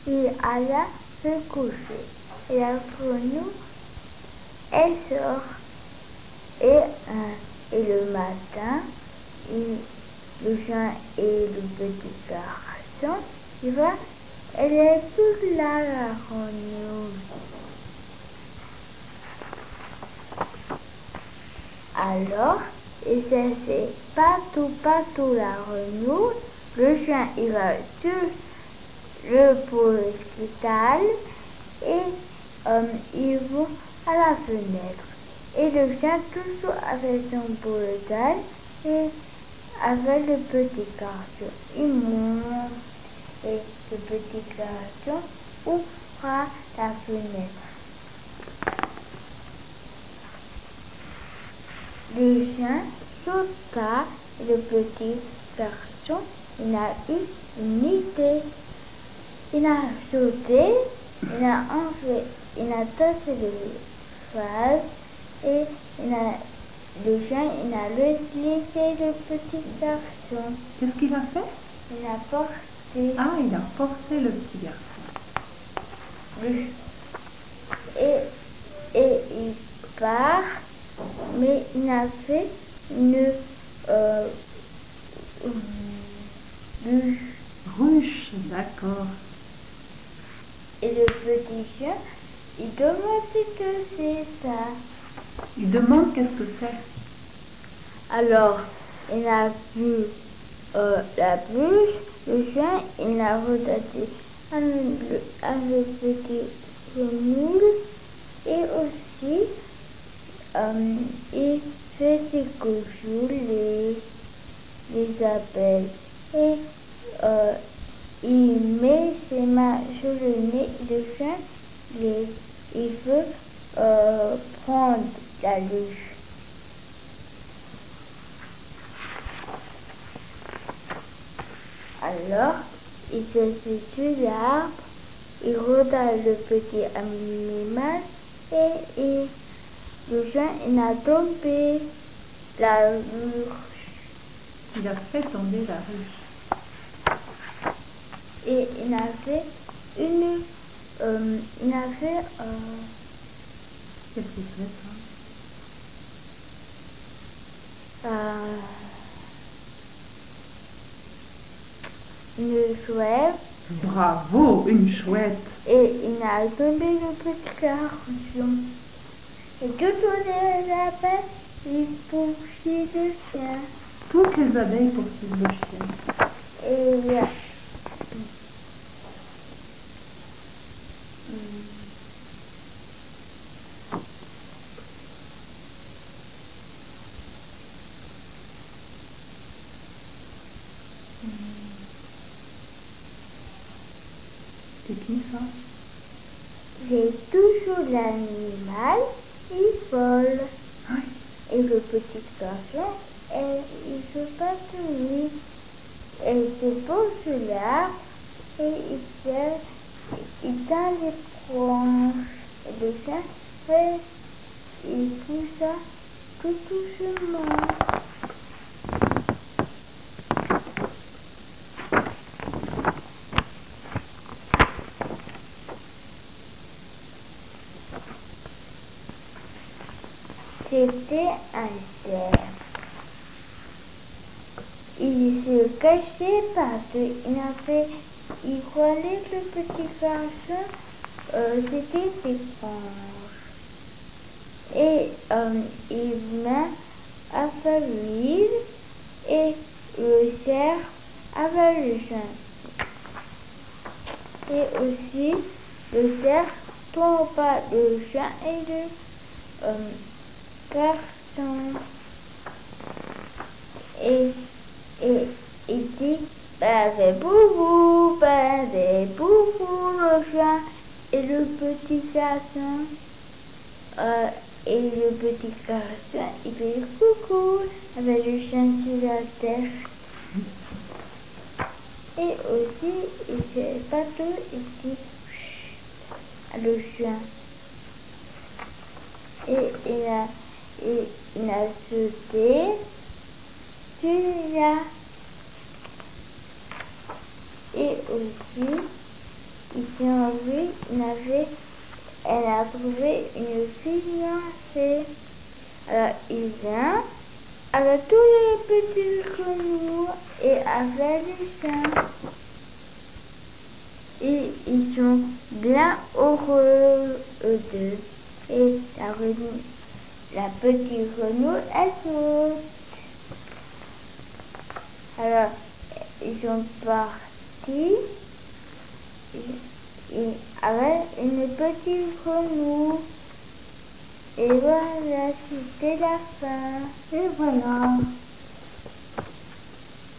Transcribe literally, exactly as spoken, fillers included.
il alla se coucher. Et la grenouille, elle sort. Et, euh, et le matin, il, le chien et le petit garçon, il va, elle est toute là, la grenouille. Alors, il se fait partout, partout la grenouille. Le chien, il va sur le l'hôpital et euh, ils vont à la fenêtre. Et le chien, toujours avec son bouledogue et avec le petit garçon, il monte et le petit garçon ouvre la fenêtre. Le chien sauta et le petit garçon, il a eu une idée. Il a sauté, il a enlevé, il a tassé les vases et il a, le chien, il a laissé le petit garçon. Qu'est-ce qu'il a fait? Il a porté. Ah, il a porté le petit garçon. Le, et, et il part, mais il a fait une euh, ruche. Ruche, d'accord. Et le petit chien, il demande ce que c'est ça. Il demande qu'est-ce que c'est. Alors, il a vu euh, la bûche, le chien, il a regardé avec le petit grenouille et aussi euh, il fait ses cochons, les, les abeilles. Et euh, il met ses mains sur le nez, le chien, les, il veut euh, prendre la luche. Alors, il se fait sur l'arbre, il regarde le petit animal et, et le chien, il a tombé la ruche. Il a fait tomber la ruche. Et il a fait une... Euh, il a fait... Euh, Qu'est-ce qu'il fait ça? Euh, une chouette. Bravo, une chouette. Et il a tombé le petit garçon. Et toutes les abeilles, ils poursuivent le chien. Toutes les abeilles poursuivent le chien. Et il y a... C'est qui ça? C'est toujours l'animal, il vole. Oui. Et le petit garçon, et, il se passe lui. Et il se pose sur l'arbre et il fait, il tend les branches. Et le chien fait, il pousse ça tout doucement. C'était un cerf. Il se cachait partout. Il a fait, il croyait que le petit garçon, euh, c'était ses branches. Et euh, il venait avec lui et le cerf avec le chien. Et aussi, le cerf tomba le chien et le euh, garçon. Et, et il dit, basez boubou, basez boubou, le chien et le petit garçon. Euh, et le petit garçon, il fait coucou avec le chien sur la terre. Et aussi, il fait partout, il dit chut, le chien. Et il a, il, il a sauté sur là. Et aussi, ils sont vus, il avait, elle a trouvé une fiancée. Alors il vient avec tous les petits grenouilles et avec les chiens. Et ils sont bien heureux eux deux. Et la, grenouille, la petite grenouille, elle saute. Alors, ils sont partis et, et avec une petite grenouille. Et voilà, c'était la fin. Et voilà.